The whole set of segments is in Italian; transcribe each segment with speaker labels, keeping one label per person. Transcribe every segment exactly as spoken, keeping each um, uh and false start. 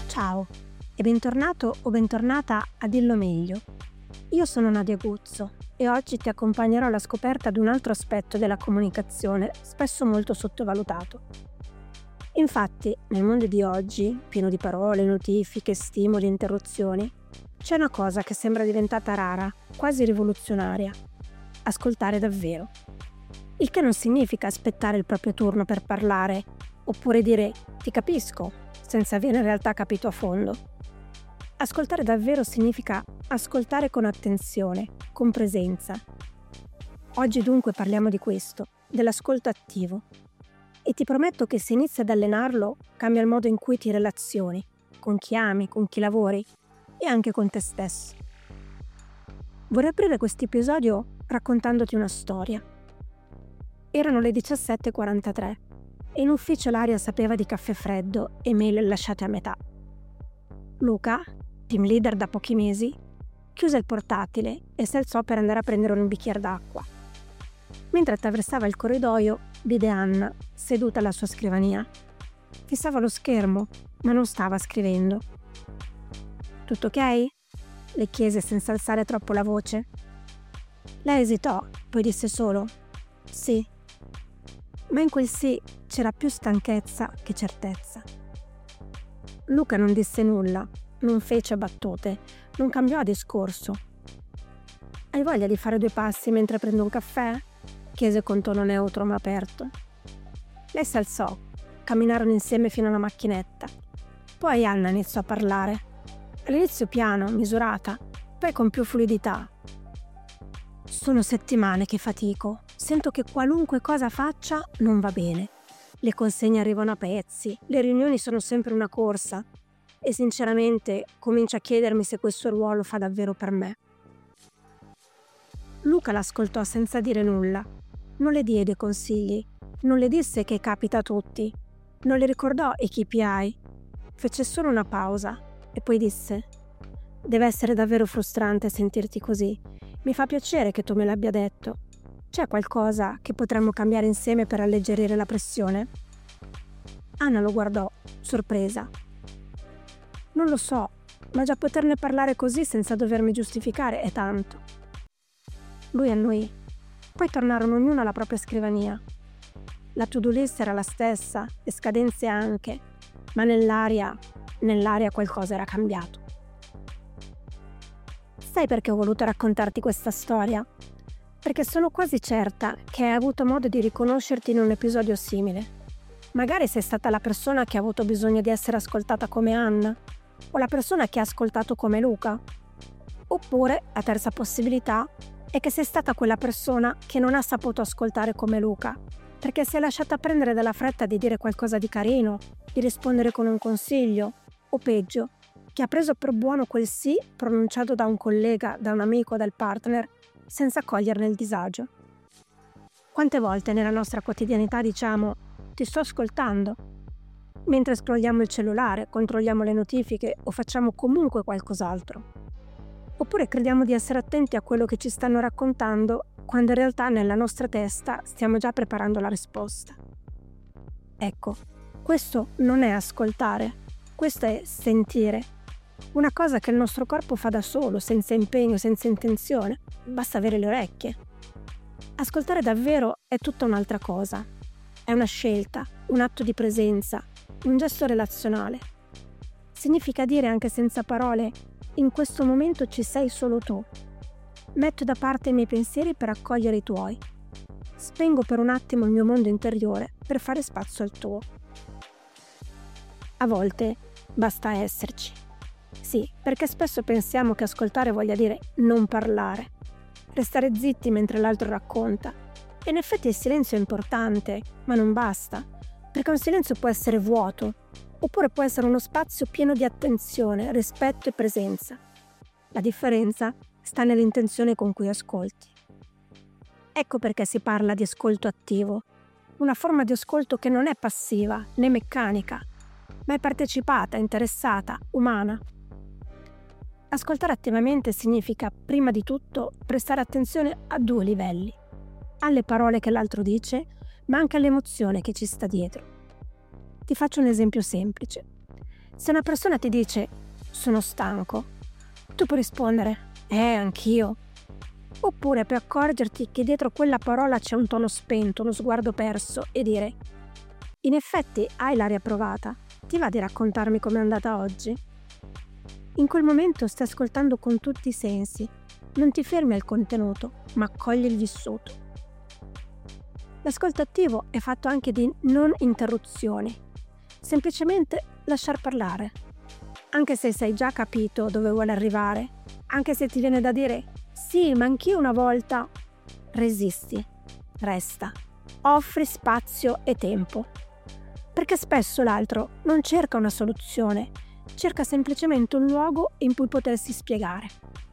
Speaker 1: Ciao e bentornato o bentornata a Dillo Meglio. Io sono Nadia Guzzo e oggi ti accompagnerò alla scoperta di un altro aspetto della comunicazione spesso molto sottovalutato. Infatti, nel mondo di oggi, pieno di parole, notifiche, stimoli e interruzioni, c'è una cosa che sembra diventata rara, quasi rivoluzionaria: ascoltare davvero. Il che non significa aspettare il proprio turno per parlare, oppure dire «ti capisco», senza aver in realtà capito a fondo. Ascoltare davvero significa ascoltare con attenzione, con presenza. Oggi dunque parliamo di questo, dell'ascolto attivo. E ti prometto che se inizi ad allenarlo, cambia il modo in cui ti relazioni, con chi ami, con chi lavori e anche con te stesso. Vorrei aprire questo episodio raccontandoti una storia. Erano le diciassette e quarantatré e in ufficio l'aria sapeva di caffè freddo e mail lasciate a metà. Luca, team leader da pochi mesi, chiuse il portatile e si alzò per andare a prendere un bicchiere d'acqua. Mentre attraversava il corridoio, vide Anna seduta alla sua scrivania. Fissava lo schermo, ma non stava scrivendo. «Tutto ok?» le chiese senza alzare troppo la voce. Lei esitò, poi disse solo «sì». Ma in quel sì c'era più stanchezza che certezza. Luca non disse nulla, non fece battute, non cambiò discorso. «Hai voglia di fare due passi mentre prendo un caffè?» chiese con tono neutro ma aperto. Lei si alzò, camminarono insieme fino alla macchinetta. Poi Anna iniziò a parlare. All'inizio piano, misurata, poi con più fluidità. «Sono settimane che fatico. Sento che qualunque cosa faccia non va bene. Le consegne arrivano a pezzi, le riunioni sono sempre una corsa e sinceramente comincio a chiedermi se questo ruolo fa davvero per me». Luca l'ascoltò senza dire nulla. Non le diede consigli, non le disse che capita a tutti, non le ricordò i K P I. Fece solo una pausa e poi disse: «Deve essere davvero frustrante sentirti così. Mi fa piacere che tu me l'abbia detto. C'è qualcosa che potremmo cambiare insieme per alleggerire la pressione?» Anna lo guardò, sorpresa. «Non lo so, ma già poterne parlare così senza dovermi giustificare è tanto». Lui annuì. Poi tornarono ognuno alla propria scrivania. La to-do list era la stessa, le scadenze anche, ma nell'aria, nell'aria qualcosa era cambiato. Sai perché ho voluto raccontarti questa storia? Perché sono quasi certa che hai avuto modo di riconoscerti in un episodio simile. Magari sei stata la persona che ha avuto bisogno di essere ascoltata come Anna, o la persona che ha ascoltato come Luca. Oppure, la terza possibilità, è che sei stata quella persona che non ha saputo ascoltare come Luca, perché si è lasciata prendere dalla fretta di dire qualcosa di carino, di rispondere con un consiglio, o peggio, che ha preso per buono quel sì pronunciato da un collega, da un amico, dal partner, senza coglierne il disagio. Quante volte nella nostra quotidianità diciamo «ti sto ascoltando», mentre scrolliamo il cellulare, controlliamo le notifiche o facciamo comunque qualcos'altro. Oppure crediamo di essere attenti a quello che ci stanno raccontando, quando in realtà nella nostra testa stiamo già preparando la risposta. Ecco, questo non è ascoltare, questo è sentire. Una cosa che il nostro corpo fa da solo, senza impegno, senza intenzione. Basta avere le orecchie. Ascoltare davvero è tutta un'altra cosa. È una scelta, un atto di presenza, un gesto relazionale. Significa dire anche senza parole: in questo momento ci sei solo tu. Metto da parte i miei pensieri per accogliere i tuoi. Spengo per un attimo il mio mondo interiore per fare spazio al tuo. A volte basta esserci. Sì, perché spesso pensiamo che ascoltare voglia dire non parlare, restare zitti mentre l'altro racconta. E in effetti il silenzio è importante, ma non basta, perché un silenzio può essere vuoto, oppure può essere uno spazio pieno di attenzione, rispetto e presenza. La differenza sta nell'intenzione con cui ascolti. Ecco perché si parla di ascolto attivo, una forma di ascolto che non è passiva né meccanica, ma è partecipata, interessata, umana. Ascoltare attivamente significa, prima di tutto, prestare attenzione a due livelli: alle parole che l'altro dice, ma anche all'emozione che ci sta dietro. Ti faccio un esempio semplice. Se una persona ti dice sono stanco, tu puoi rispondere eh, anch'io. Oppure puoi accorgerti che dietro quella parola c'è un tono spento, uno sguardo perso e dire in effetti hai l'aria provata, ti va di raccontarmi com'è andata oggi? In quel momento stai ascoltando con tutti i sensi, non ti fermi al contenuto, ma accogli il vissuto. L'ascolto attivo è fatto anche di non interruzioni, semplicemente lasciar parlare. Anche se sai già capito dove vuole arrivare, anche se ti viene da dire sì, ma anch'io una volta, resisti, resta, offri spazio e tempo. Perché spesso l'altro non cerca una soluzione, cerca semplicemente un luogo in cui potersi spiegare.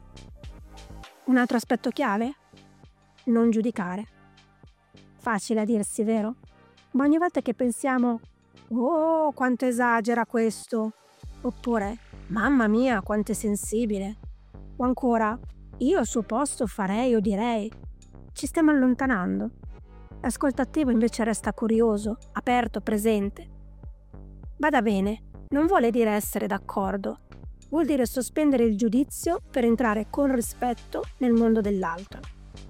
Speaker 1: Un altro aspetto chiave? Non giudicare. Facile a dirsi, vero? Ma ogni volta che pensiamo «Oh, quanto esagera questo!» oppure «Mamma mia, quanto è sensibile!» o ancora «Io al suo posto farei o direi», ci stiamo allontanando. L'ascolto attivo invece resta curioso, aperto, presente. Bada bene, non vuole dire essere d'accordo, vuol dire sospendere il giudizio per entrare con rispetto nel mondo dell'altro.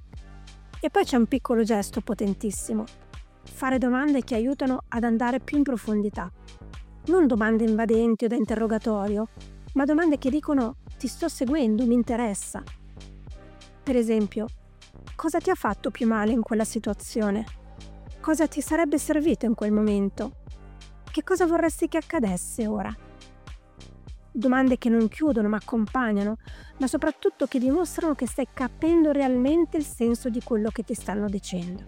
Speaker 1: E poi c'è un piccolo gesto potentissimo: fare domande che aiutano ad andare più in profondità. Non domande invadenti o da interrogatorio, ma domande che dicono ti sto seguendo, mi interessa. Per esempio, cosa ti ha fatto più male in quella situazione? Cosa ti sarebbe servito in quel momento? Che cosa vorresti che accadesse ora? Domande che non chiudono ma accompagnano, ma soprattutto che dimostrano che stai capendo realmente il senso di quello che ti stanno dicendo.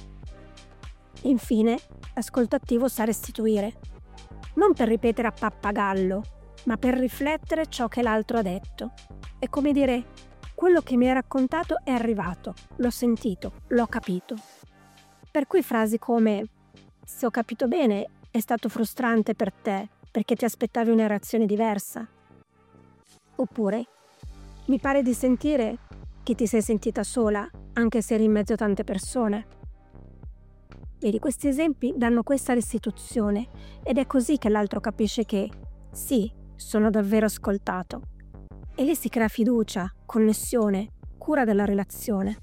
Speaker 1: Infine, l'ascolto attivo sa restituire, non per ripetere a pappagallo, ma per riflettere ciò che l'altro ha detto. È come dire: quello che mi hai raccontato è arrivato, l'ho sentito, l'ho capito. Per cui frasi come «se ho capito bene, è stato frustrante per te perché ti aspettavi una reazione diversa», oppure «mi pare di sentire che ti sei sentita sola anche se eri in mezzo a tante persone». Vedi, questi esempi danno questa restituzione ed è così che l'altro capisce che sì, sono davvero ascoltato. E lì si crea fiducia, connessione, cura della relazione.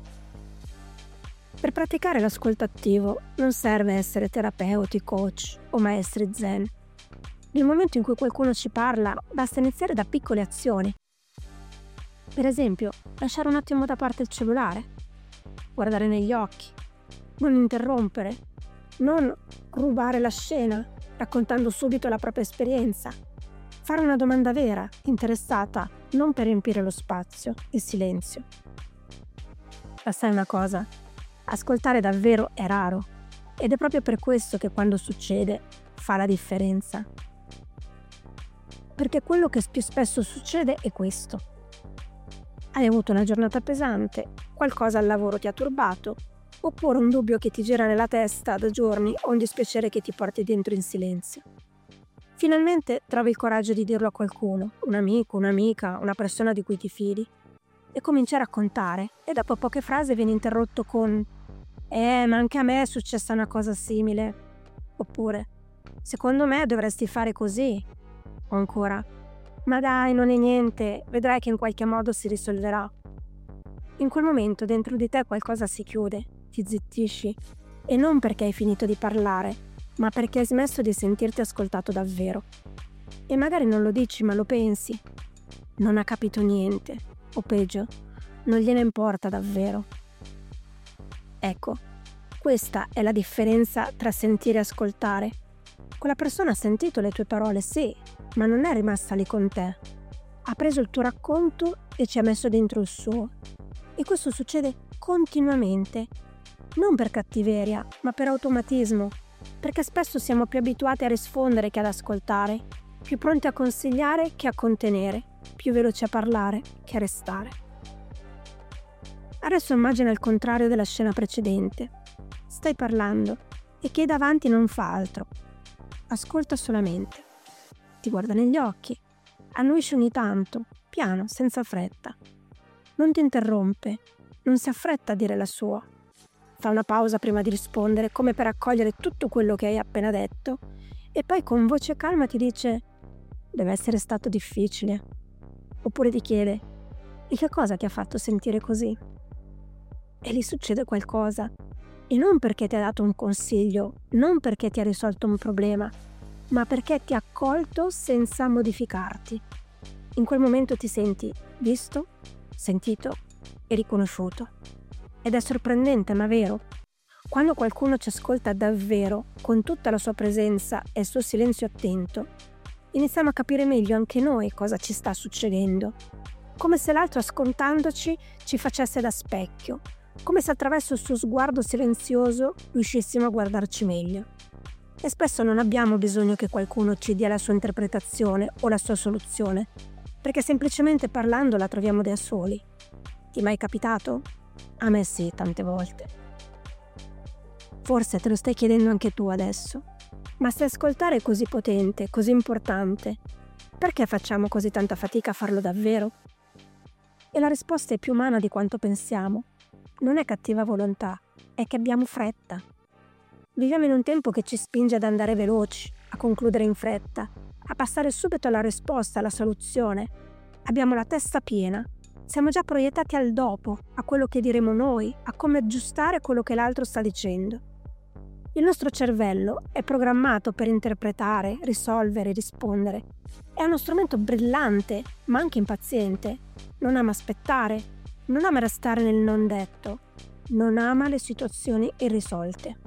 Speaker 1: Per praticare l'ascolto attivo non serve essere terapeuti, coach o maestri zen. Nel momento in cui qualcuno ci parla, basta iniziare da piccole azioni. Per esempio, lasciare un attimo da parte il cellulare, guardare negli occhi, non interrompere, non rubare la scena, raccontando subito la propria esperienza. Fare una domanda vera, interessata, non per riempire lo spazio, il silenzio. Ma sai una cosa? Ascoltare davvero è raro ed è proprio per questo che quando succede fa la differenza. Perché quello che più spesso succede è questo. Hai avuto una giornata pesante, qualcosa al lavoro ti ha turbato, oppure un dubbio che ti gira nella testa da giorni o un dispiacere che ti porti dentro in silenzio. Finalmente trovi il coraggio di dirlo a qualcuno, un amico, un'amica, una persona di cui ti fidi, e cominci a raccontare, e dopo poche frasi vieni interrotto con «Eh, ma anche a me è successa una cosa simile», oppure «Secondo me dovresti fare così», o ancora «Ma dai, non è niente, vedrai che in qualche modo si risolverà». In quel momento dentro di te qualcosa si chiude, ti zittisci, e non perché hai finito di parlare, ma perché hai smesso di sentirti ascoltato davvero. E magari non lo dici, ma lo pensi. Non ha capito niente, o peggio, non gliene importa davvero. Ecco, questa è la differenza tra sentire e ascoltare. Quella persona ha sentito le tue parole, sì, ma non è rimasta lì con te. Ha preso il tuo racconto e ci ha messo dentro il suo. E questo succede continuamente, non per cattiveria, ma per automatismo, perché spesso siamo più abituati a rispondere che ad ascoltare, più pronti a consigliare che a contenere, più veloci a parlare che a restare. Adesso immagina il contrario della scena precedente. Stai parlando e chi è davanti non fa altro. Ascolta solamente. Ti guarda negli occhi, annuisce ogni tanto, piano, senza fretta. Non ti interrompe, non si affretta a dire la sua. Fa una pausa prima di rispondere, come per accogliere tutto quello che hai appena detto, e poi con voce calma ti dice deve essere stato difficile. Oppure ti chiede: e che cosa ti ha fatto sentire così? E gli succede qualcosa. E non perché ti ha dato un consiglio, non perché ti ha risolto un problema, ma perché ti ha accolto senza modificarti. In quel momento ti senti visto, sentito e riconosciuto. Ed è sorprendente, ma vero. Quando qualcuno ci ascolta davvero, con tutta la sua presenza e il suo silenzio attento, iniziamo a capire meglio anche noi cosa ci sta succedendo. Come se l'altro, ascoltandoci, ci facesse da specchio, come se attraverso il suo sguardo silenzioso riuscissimo a guardarci meglio. E spesso non abbiamo bisogno che qualcuno ci dia la sua interpretazione o la sua soluzione, perché semplicemente parlando la troviamo da soli. Ti è mai capitato? A me sì, tante volte. Forse te lo stai chiedendo anche tu adesso. Ma se ascoltare è così potente, così importante, perché facciamo così tanta fatica a farlo davvero? E la risposta è più umana di quanto pensiamo. Non è cattiva volontà, è che abbiamo fretta. Viviamo in un tempo che ci spinge ad andare veloci, a concludere in fretta, a passare subito alla risposta, alla soluzione. Abbiamo la testa piena. Siamo già proiettati al dopo, a quello che diremo noi, a come aggiustare quello che l'altro sta dicendo. Il nostro cervello è programmato per interpretare, risolvere, rispondere. È uno strumento brillante, ma anche impaziente. Non ama aspettare, non ama restare nel non detto, non ama le situazioni irrisolte.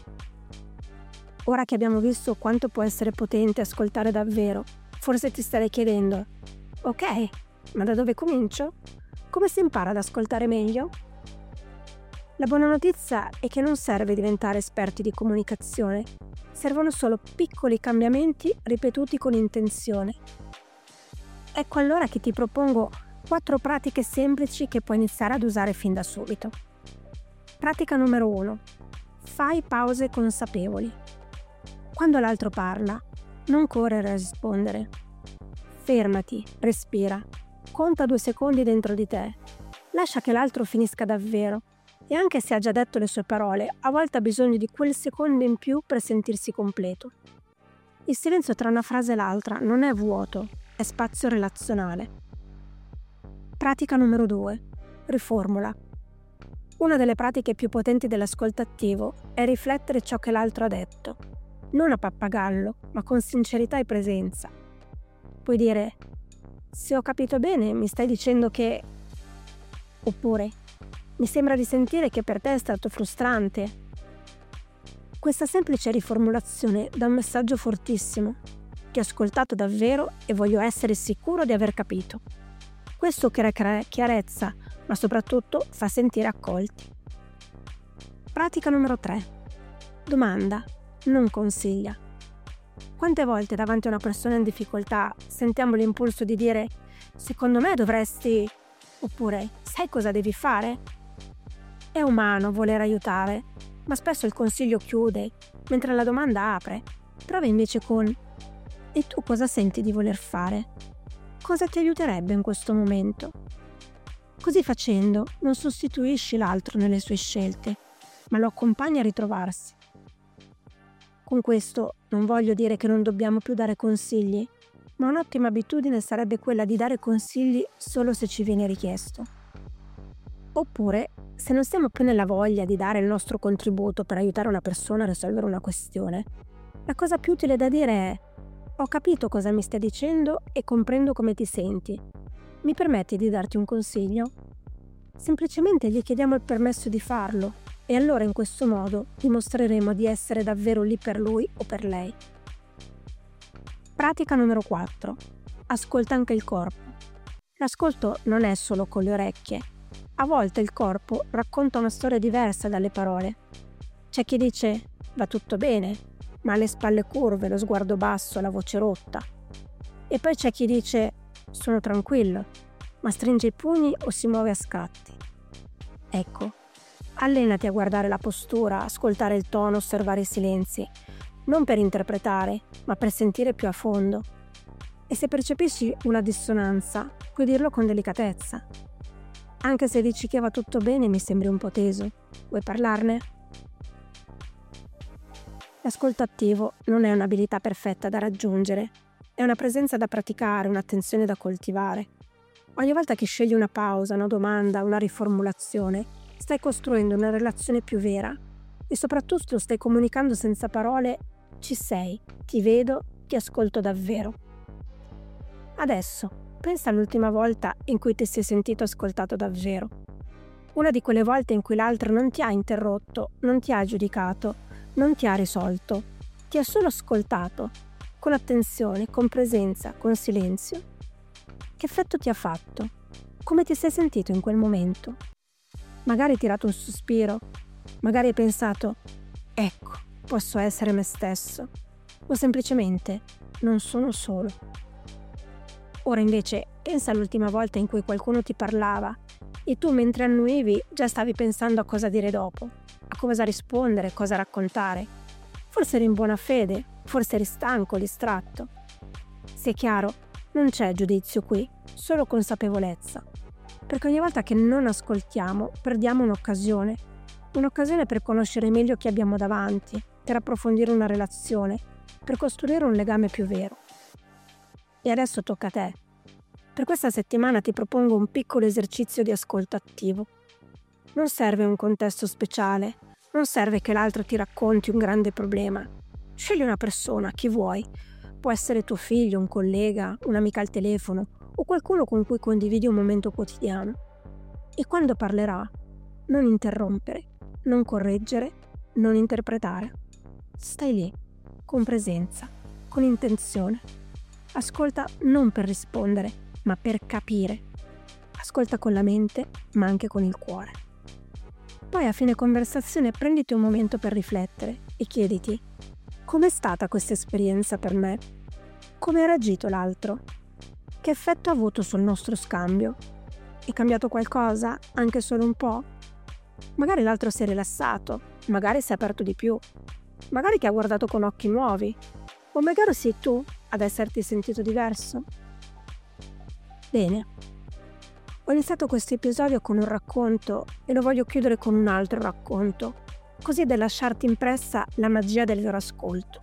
Speaker 1: Ora che abbiamo visto quanto può essere potente ascoltare davvero, forse ti starei chiedendo: ok, ma da dove comincio? Come si impara ad ascoltare meglio? La buona notizia è che non serve diventare esperti di comunicazione, servono solo piccoli cambiamenti ripetuti con intenzione. Ecco allora che ti propongo quattro pratiche semplici che puoi iniziare ad usare fin da subito. Pratica numero uno. Fai pause consapevoli. Quando l'altro parla, non correre a rispondere. Fermati, respira, conta due secondi dentro di te, lascia che l'altro finisca davvero. E anche se ha già detto le sue parole, a volte ha bisogno di quel secondo in più per sentirsi completo. Il silenzio tra una frase e l'altra non è vuoto, è spazio relazionale. Pratica numero due. Riformula. Una delle pratiche più potenti dell'ascolto attivo è riflettere ciò che l'altro ha detto, non a pappagallo, ma con sincerità e presenza. Puoi dire: se ho capito bene, mi stai dicendo che... Oppure: mi sembra di sentire che per te è stato frustrante. Questa semplice riformulazione dà un messaggio fortissimo. Ti ho ascoltato davvero e voglio essere sicuro di aver capito. Questo crea chiarezza, ma soprattutto fa sentire accolti. Pratica numero tre. Domanda, non consiglia. Quante volte davanti a una persona in difficoltà sentiamo l'impulso di dire: secondo me dovresti... Oppure: sai cosa devi fare? È umano voler aiutare, ma spesso il consiglio chiude, mentre la domanda apre. Prova invece con: e tu cosa senti di voler fare? Cosa ti aiuterebbe in questo momento? Così facendo non sostituisci l'altro nelle sue scelte, ma lo accompagni a ritrovarsi. Con questo non voglio dire che non dobbiamo più dare consigli, ma un'ottima abitudine sarebbe quella di dare consigli solo se ci viene richiesto. Oppure, se non stiamo più nella voglia di dare il nostro contributo per aiutare una persona a risolvere una questione, la cosa più utile da dire è: ho capito cosa mi stai dicendo e comprendo come ti senti. Mi permetti di darti un consiglio? Semplicemente gli chiediamo il permesso di farlo e allora in questo modo dimostreremo di essere davvero lì per lui o per lei. Pratica numero quattro. Ascolta anche il corpo. L'ascolto non è solo con le orecchie. A volte il corpo racconta una storia diversa dalle parole. C'è chi dice: va tutto bene, ma ha le spalle curve, lo sguardo basso, la voce rotta. E poi c'è chi dice: sono tranquillo, ma stringe i pugni o si muove a scatti. Ecco, allenati a guardare la postura, ascoltare il tono, osservare i silenzi, non per interpretare, ma per sentire più a fondo. E se percepisci una dissonanza, puoi dirlo con delicatezza. Anche se dici che va tutto bene, mi sembri un po' teso. Vuoi parlarne? L'ascolto attivo non è un'abilità perfetta da raggiungere, è una presenza da praticare, un'attenzione da coltivare. Ogni volta che scegli una pausa, una domanda, una riformulazione, stai costruendo una relazione più vera e soprattutto stai comunicando senza parole: ci sei, ti vedo, ti ascolto davvero. Adesso, pensa all'ultima volta in cui ti sei sentito ascoltato davvero. Una di quelle volte in cui l'altro non ti ha interrotto, non ti ha giudicato, non ti ha risolto, ti ha solo ascoltato, con attenzione, con presenza, con silenzio. Che effetto ti ha fatto? Come ti sei sentito in quel momento? Magari hai tirato un sospiro, magari hai pensato: ecco, posso essere me stesso, o semplicemente non sono solo. Ora invece pensa all'ultima volta in cui qualcuno ti parlava e tu, mentre annuivi, già stavi pensando a cosa dire dopo, a cosa rispondere, cosa raccontare. Forse eri in buona fede, forse eri stanco, distratto. Sia chiaro, non c'è giudizio qui, solo consapevolezza. Perché ogni volta che non ascoltiamo, perdiamo un'occasione. Un'occasione per conoscere meglio chi abbiamo davanti, per approfondire una relazione, per costruire un legame più vero. E adesso tocca a te. Per questa settimana ti propongo un piccolo esercizio di ascolto attivo. Non serve un contesto speciale, non serve che l'altro ti racconti un grande problema. Scegli una persona, chi vuoi. Può essere tuo figlio, un collega, un'amica al telefono o qualcuno con cui condividi un momento quotidiano. E quando parlerà, non interrompere, non correggere, non interpretare. Stai lì, con presenza, con intenzione. Ascolta non per rispondere, ma per capire. Ascolta con la mente, ma anche con il cuore. Poi a fine conversazione prenditi un momento per riflettere e chiediti: com'è stata questa esperienza per me? Come ha reagito l'altro? Che effetto ha avuto sul nostro scambio? È cambiato qualcosa, anche solo un po'? Magari l'altro si è rilassato, magari si è aperto di più, magari ti ha guardato con occhi nuovi, o magari sei tu ad esserti sentito diverso. Bene, ho iniziato questo episodio con un racconto e lo voglio chiudere con un altro racconto, così da lasciarti impressa la magia del vero ascolto.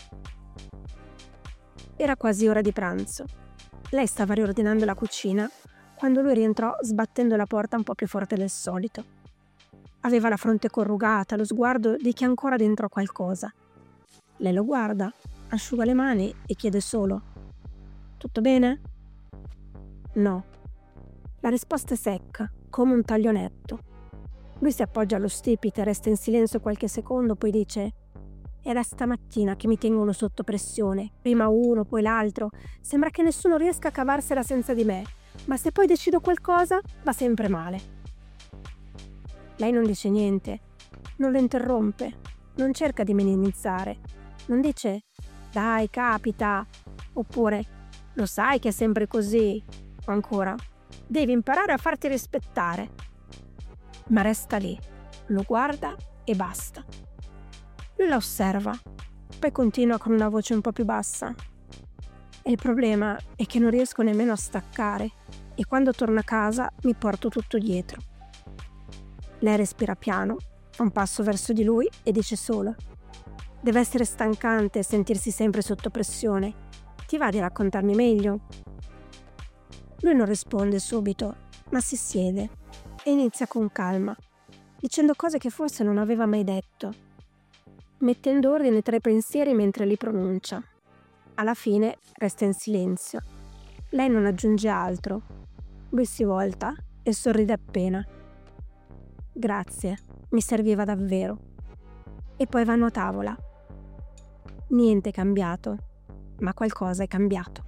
Speaker 1: Era quasi ora di pranzo. Lei stava riordinando la cucina quando lui rientrò sbattendo la porta un po' più forte del solito. Aveva la fronte corrugata, lo sguardo di chi ha ancora dentro qualcosa. Lei lo guarda, asciuga le mani e chiede solo: tutto bene? No. La risposta è secca, come un taglionetto. Lui si appoggia allo stipite, resta in silenzio qualche secondo, poi dice: è da stamattina che mi tengono sotto pressione, prima uno, poi l'altro. Sembra che nessuno riesca a cavarsela senza di me, ma se poi decido qualcosa, va sempre male. Lei non dice niente, non lo interrompe, non cerca di minimizzare, non dice: dai, capita, oppure lo sai che è sempre così, o ancora: devi imparare a farti rispettare. Ma resta lì, lo guarda e basta. Lui la osserva, poi continua con una voce un po' più bassa. E il problema è che non riesco nemmeno a staccare e quando torno a casa mi porto tutto dietro. Lei respira piano, fa un passo verso di lui e dice solo: deve essere stancante sentirsi sempre sotto pressione. Ti va di raccontarmi meglio? Lui non risponde subito, ma si siede e inizia con calma, dicendo cose che forse non aveva mai detto, mettendo ordine tra i pensieri mentre li pronuncia. Alla fine resta in silenzio. Lei non aggiunge altro. Lui si volta e sorride appena. Grazie, mi serviva davvero. E poi vanno a tavola. Niente è cambiato, ma qualcosa è cambiato.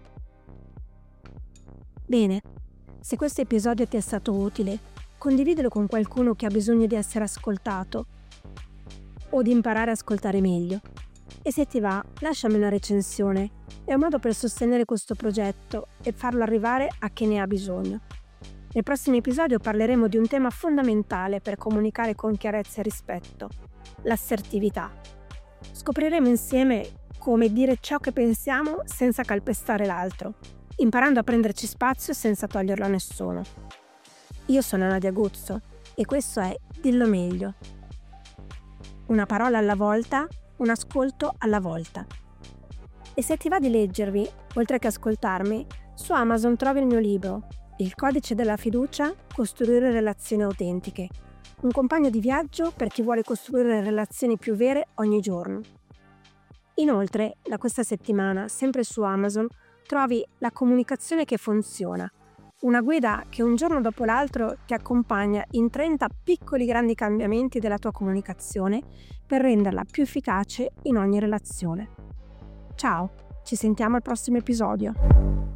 Speaker 1: Bene, se questo episodio ti è stato utile, condividilo con qualcuno che ha bisogno di essere ascoltato o di imparare a ascoltare meglio. E se ti va, lasciami una recensione. È un modo per sostenere questo progetto e farlo arrivare a chi ne ha bisogno. Nel prossimo episodio parleremo di un tema fondamentale per comunicare con chiarezza e rispetto: l'assertività. Scopriremo insieme come dire ciò che pensiamo senza calpestare l'altro, imparando a prenderci spazio senza toglierlo a nessuno. Io sono Nadia Guzzo e questo è Dillo Meglio. Una parola alla volta, un ascolto alla volta. E se ti va di leggervi, oltre che ascoltarmi, su Amazon trovi il mio libro, Il codice della fiducia, costruire relazioni autentiche. Un compagno di viaggio per chi vuole costruire relazioni più vere ogni giorno. Inoltre, da questa settimana, sempre su Amazon, trovi La comunicazione che funziona, una guida che un giorno dopo l'altro ti accompagna in trenta piccoli grandi cambiamenti della tua comunicazione per renderla più efficace in ogni relazione. Ciao, ci sentiamo al prossimo episodio.